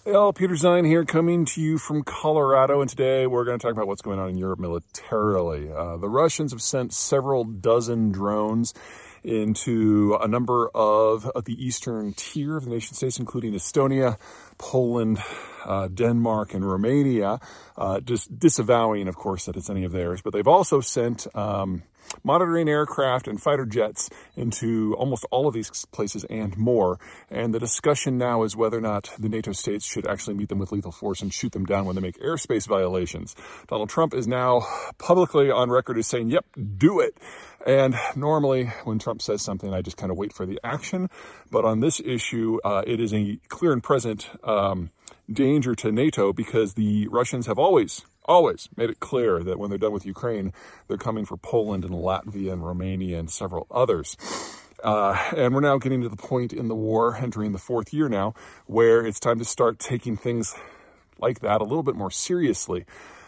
Hey all, Peter Zine here coming to you from Colorado, and today we're going to talk about what's going on in Europe militarily. The Russians have sent several dozen drones into a number of the eastern tier of the nation states, including Estonia, Poland, Denmark, and Romania, just disavowing, of course, that it's any of theirs. But they've also sent monitoring aircraft and fighter jets into almost all of these places and more. And the discussion now is whether or not the NATO states should actually meet them with lethal force and shoot them down when they make airspace violations. Donald Trump is now publicly on record as saying, yep, do it. And normally when Trump says something, I just kind of wait for the action. But on this issue, it is a clear and present danger to NATO because the Russians have always made it clear that when they're done with Ukraine, they're coming for Poland and Latvia and Romania and several others. And we're now getting to the point in the war, entering the fourth year now, where it's time to start taking things like that a little bit more seriously.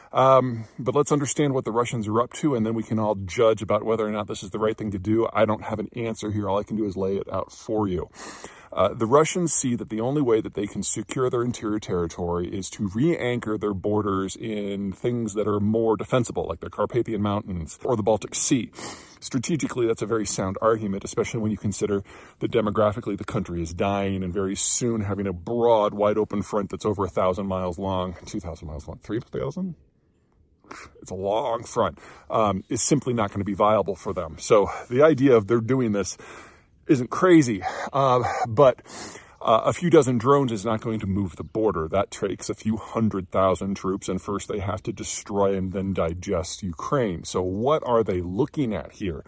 But let's understand what the Russians are up to, and then we can all judge about whether or not this is the right thing to do. I don't have an answer here. All I can do is lay it out for you. The Russians see that the only way that they can secure their interior territory is to re-anchor their borders in things that are more defensible, like the Carpathian Mountains or the Baltic Sea. Strategically, that's a very sound argument, especially when you consider that demographically the country is dying and very soon having a broad, wide-open front that's over 1,000 miles long, 2,000 miles long, 3,000? It's a long front, is simply not going to be viable for them. So the idea of they're doing this isn't crazy, but a few dozen drones is not going to move the border. That takes a few 100,000 troops, and first they have to destroy and then digest Ukraine. So what are they looking at here?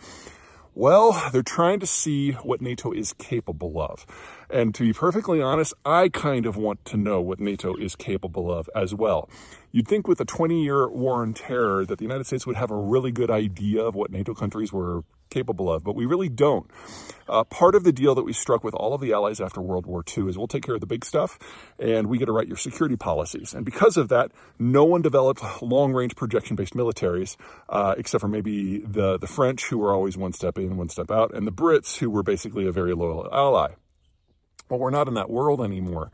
Well, they're trying to see what NATO is capable of. And to be perfectly honest, I kind of want to know what NATO is capable of as well. You'd think with a 20-year war on terror that the United States would have a really good idea of what NATO countries were capable of, but we really don't. Part of the deal that we struck with all of the allies after World War II is we'll take care of the big stuff, and we get to write your security policies. And because of that, no one developed long-range projection-based militaries, except for maybe the French, who were always one step in, one step out, and the Brits, who were basically a very loyal ally. Well, we're not in that world anymore.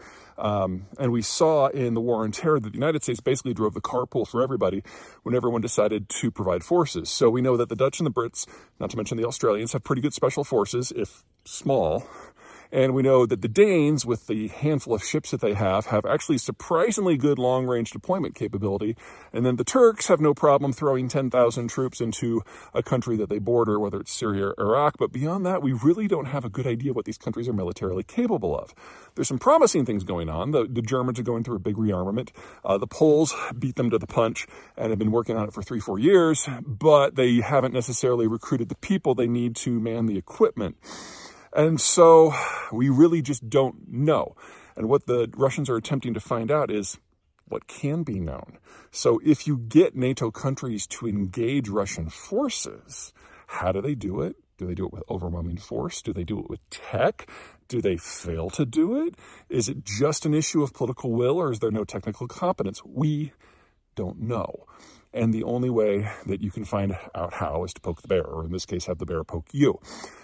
And we saw in the war on terror that the United States basically drove the carpool for everybody when everyone decided to provide forces. So we know that the Dutch and the Brits, not to mention the Australians, have pretty good special forces, if small. And we know that the Danes, with the handful of ships that they have actually surprisingly good long-range deployment capability. And then the Turks have no problem throwing 10,000 troops into a country that they border, whether it's Syria or Iraq. But beyond that, we really don't have a good idea what these countries are militarily capable of. There's some promising things going on. The Germans are going through a big rearmament. The Poles beat them to the punch and have been working on it for 3-4 years, but they haven't necessarily recruited the people they need to man the equipment. And so we really just don't know. And what the Russians are attempting to find out is what can be known. So if you get NATO countries to engage Russian forces, how do they do it? Do they do it with overwhelming force? Do they do it with tech? Do they fail to do it? Is it just an issue of political will, or is there no technical competence? We don't know. And the only way that you can find out how is to poke the bear, or in this case, have the bear poke you.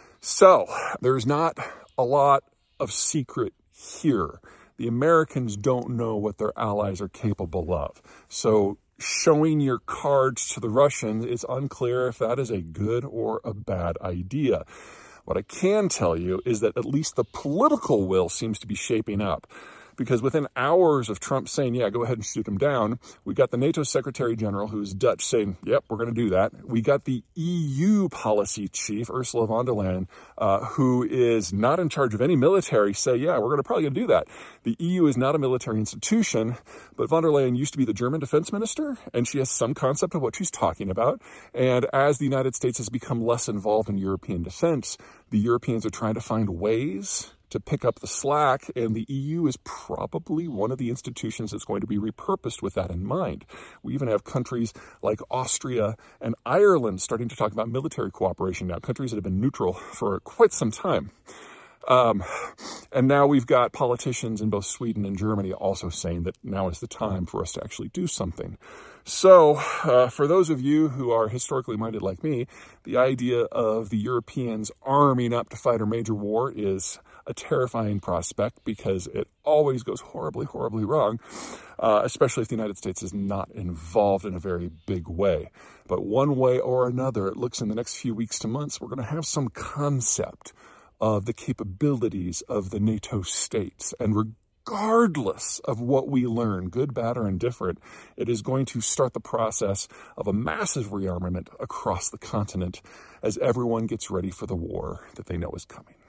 So there's not a lot of secret here. The Americans don't know what their allies are capable of. So showing your cards to the Russians, it's unclear if that is a good or a bad idea. What I can tell you is that at least the political will seems to be shaping up. Because within hours of Trump saying, yeah, go ahead and shoot him down, we got the NATO Secretary General, who's Dutch, saying, yep, we're going to do that. We got the EU policy chief, Ursula von der Leyen, who is not in charge of any military, say, yeah, we're probably going to do that. The EU is not a military institution, but von der Leyen used to be the German defense minister, and she has some concept of what she's talking about. And as the United States has become less involved in European defense, the Europeans are trying to find ways to pick up the slack, and the EU is probably one of the institutions that's going to be repurposed with that in mind. We even have countries like Austria and Ireland starting to talk about military cooperation now, countries that have been neutral for quite some time. And now we've got politicians in both Sweden and Germany also saying that now is the time for us to actually do something. So for those of you who are historically minded like me, the idea of the Europeans arming up to fight a major war is a terrifying prospect because it always goes horribly, horribly wrong, especially if the United States is not involved in a very big way. But one way or another, it looks in the next few weeks to months, we're going to have some concept of the capabilities of the NATO states. And regardless of what we learn, good, bad, or indifferent, it is going to start the process of a massive rearmament across the continent as everyone gets ready for the war that they know is coming.